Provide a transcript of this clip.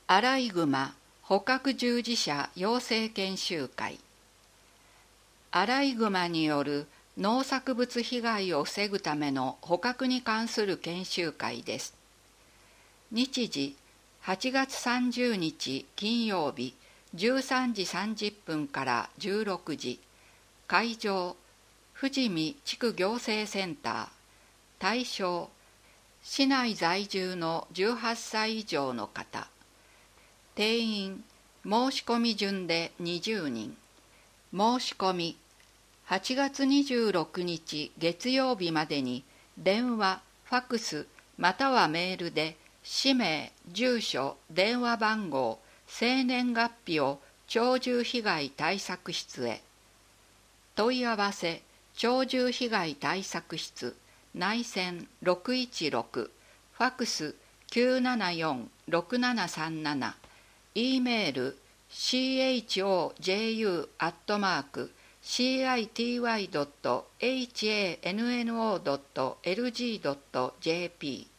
アライグマ捕獲従事者養成研修会。アライグマによる農作物被害を防ぐための捕獲に関する研修会です。日時8月30日金曜日13時30分から16時。会場富士見地区行政センター。対象市内在住の18歳以上の方。定員申し込み順で20人。申し込み8月26日月曜日までに電話、ファクスまたはメールで氏名、住所、電話番号、生年月日を鳥獣被害対策室へ。問い合わせ鳥獣被害対策室内線616ファクス974-6737 E メール choju@city.hanno.lg.jp